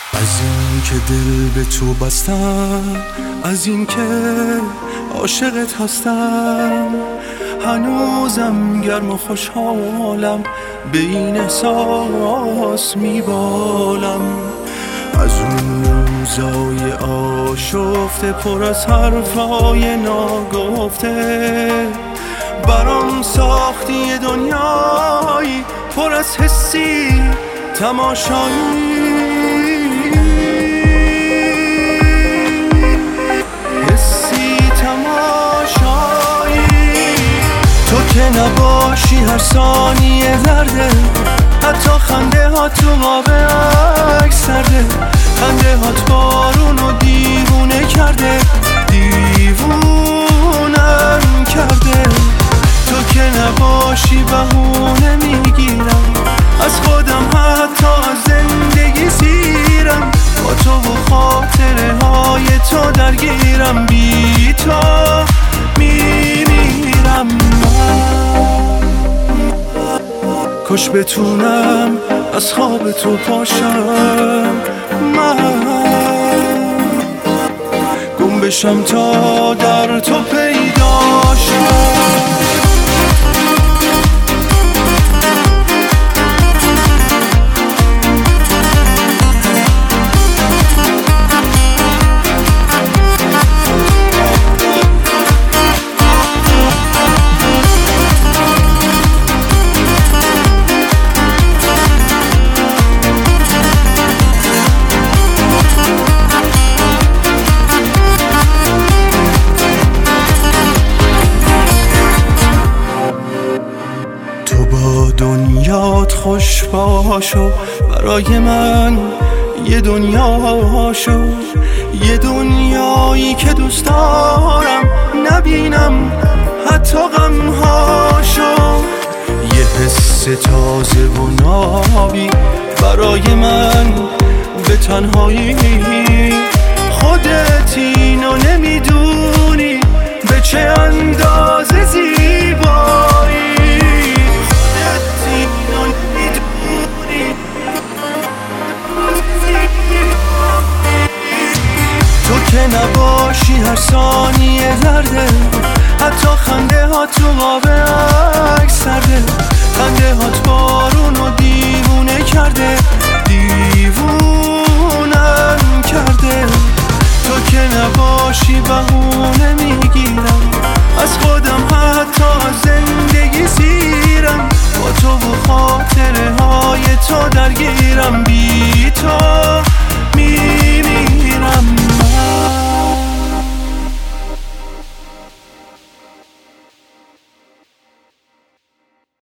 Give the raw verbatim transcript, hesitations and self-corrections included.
از این که دل به تو بستم، از این که عاشقت هستم، هنوزم گرم و خوشحالم، به این احساس میبالم. از اون روزای آشفته پر از حرفای ناگفته، برام ساختی دنیایی پر از حسی تماشایی، حسی تماشایی. تو که نباشی هر ثانیه درده، حتی خنده ها تو آب عکس سرده، خنده هات بارونو دیوونه کرده، دیوونم کرده. تو که نباشی بهونه میگیرم، از خودم حتی از زندگی سیرم، با تو و خاطره های تو درگیرم، بی تو میمیرم. کاش بتونم از خواب تو پاشم، من گم بشم تا در تو پیدا شم. دنیات خوش باشو، برای من یه دنیا شو، یه دنیایی که دوست دارم نبینم حتی غمهاشو، یه حس تازه و نابی برای من به تنهایی. خودت اینو نمیدونی به چه اندازه زیبایی، تو که نباشی هر ثانیه درده، حتی خنده ها تو آب عکس سرده، خنده هات بارونو دیوونه کرده، دیوونم کرده. تو که نباشی بهونه میگیرم، از خودم حتی از زندگی سیرم، با تو و خاطره های تو درگیرم.